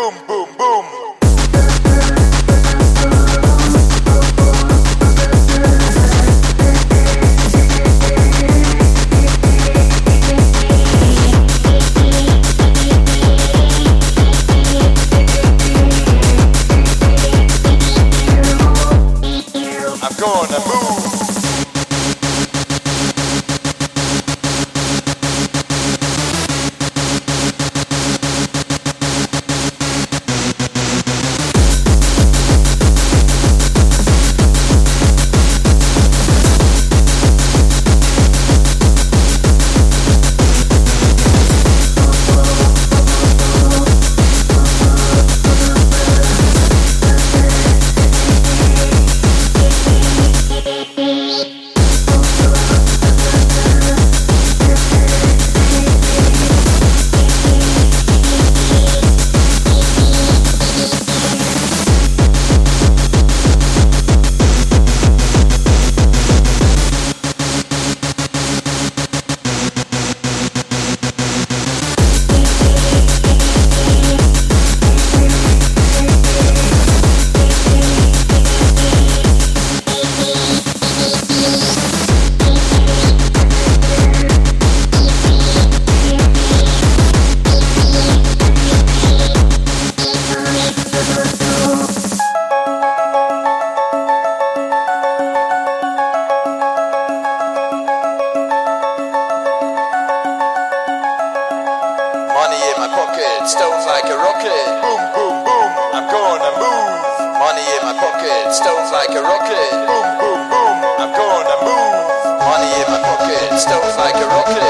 boom, boom, boom. I'm gonna move. Money in my pocket, stones like a rocket. Boom, boom, boom, I'm gonna move. Money in my pocket, stones like a rocket. Boom, boom, boom, I'm gonna move. Money in my pocket, stones like a rocket.